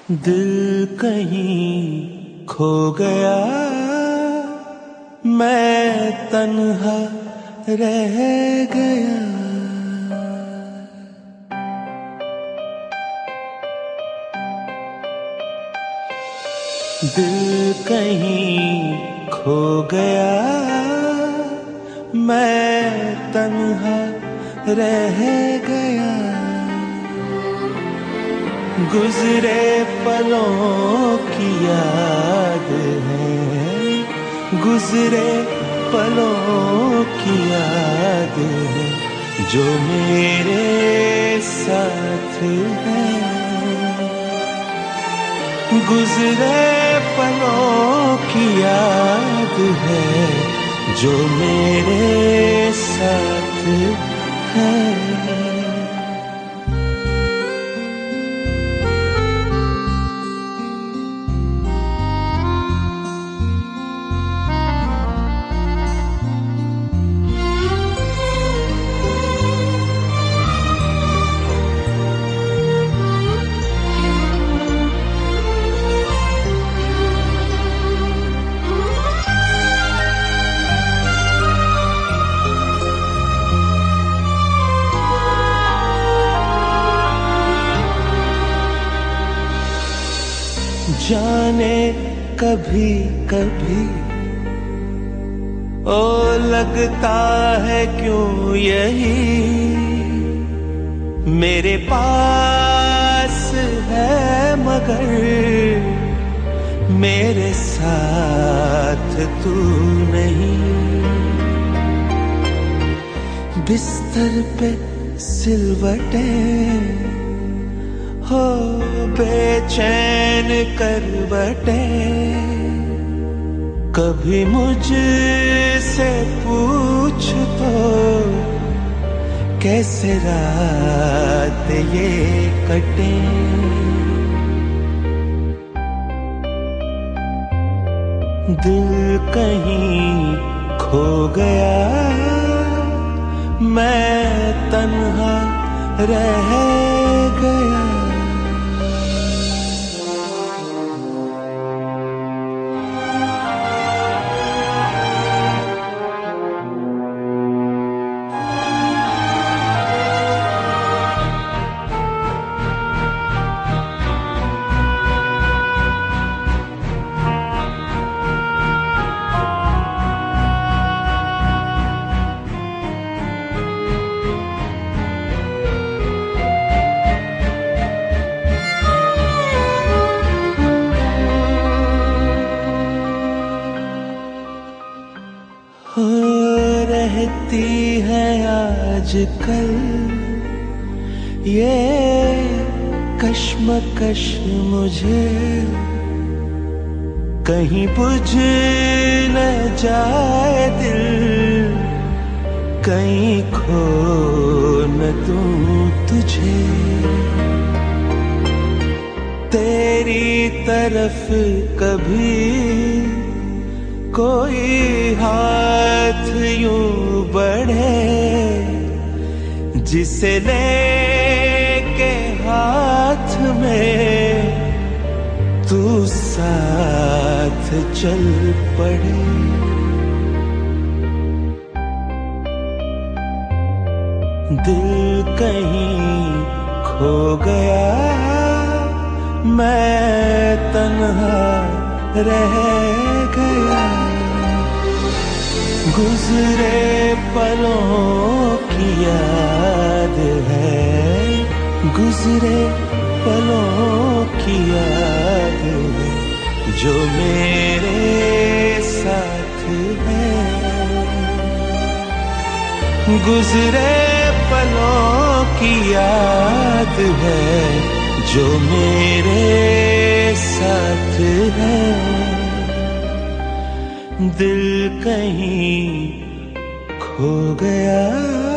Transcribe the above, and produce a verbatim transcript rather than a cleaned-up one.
दिल कहीं खो गया, मैं तन्हा रह गया। दिल कहीं खो गया, मैं तन्हा रह गया। गुजरे पलों की याद है, गुजरे पलों की याद है, जो मेरे साथ है। गुजरे पलों की याद है, जो मेरे साथ है। जाने कभी कभी ओ लगता है क्यों यही मेरे पास है, मगर मेरे साथ तू नहीं। बिस्तर पे सिलवटें हो बेचैन करवटें, कभी मुझसे पूछ तो कैसे रात ये कटे। दिल कहीं खो गया, मैं तन्हा रह गया। हो रहती है आजकल ये कश्मकश मुझे, कहीं बुझ न जाए दिल, कहीं खो न दूं तुझे। तेरी तरफ कभी कोई हाथ यूं बढ़े, जिसे लेके हाथ में तू साथ चल पड़े। दिल कहीं खो गया, मैं तन्हा रह गया। गुजरे पलों की याद है, गुजरे पलों की याद है, जो मेरे साथ है। गुजरे पलों की याद है, जो मेरे साथ है। दिल कहीं खो गया।